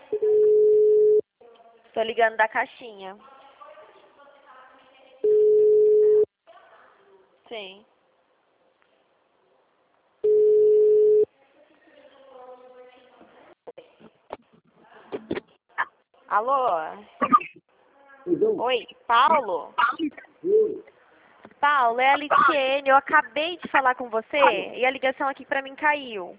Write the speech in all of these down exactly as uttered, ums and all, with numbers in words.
Tô ligando da caixinha. Sim. Alô? Oi, Paulo? Paulo, é a Litiene. Eu acabei de falar com você e a ligação aqui pra mim caiu.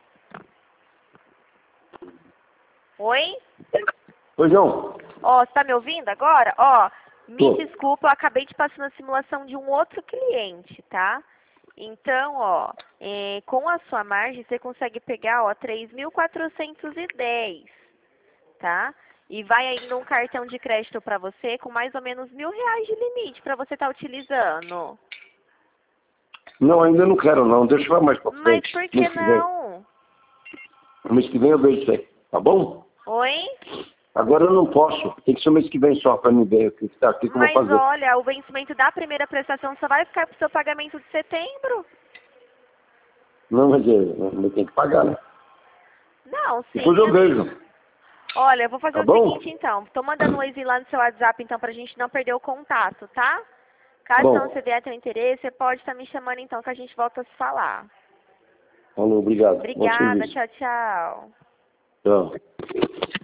Oi? Oi, João. Ó, você tá me ouvindo agora? Ó, me Tô. desculpa, eu acabei de passar na simulação de um outro cliente, tá? Então, ó, é, com a sua margem, você consegue pegar, ó, três mil quatrocentos e dez, tá? E vai ainda um cartão de crédito pra você com mais ou menos mil reais de limite pra você estar utilizando. Não, ainda não quero, não. Deixa eu mais pra Mas frente. por que Mês que vem. não? Mês que vem eu vejo isso aí. Tá bom? Oi? Agora eu não posso. Tem que ser mês que vem só pra me ver o que tá aqui que eu vou Mas fazer. olha, o vencimento da primeira prestação só vai ficar pro seu pagamento de setembro. Não, mas eu, eu tenho que pagar, né? Não, Depois sim. eu vejo. Olha, eu vou fazer Tá o bom? seguinte então. Tô mandando um oi lá no seu WhatsApp então pra gente não perder o contato, tá? Caso não você Bom. vier ter interesse, você pode estar me chamando então que a gente volta a se falar. Falou, obrigado. Bom Obrigada, serviço. tchau, tchau. Tchau.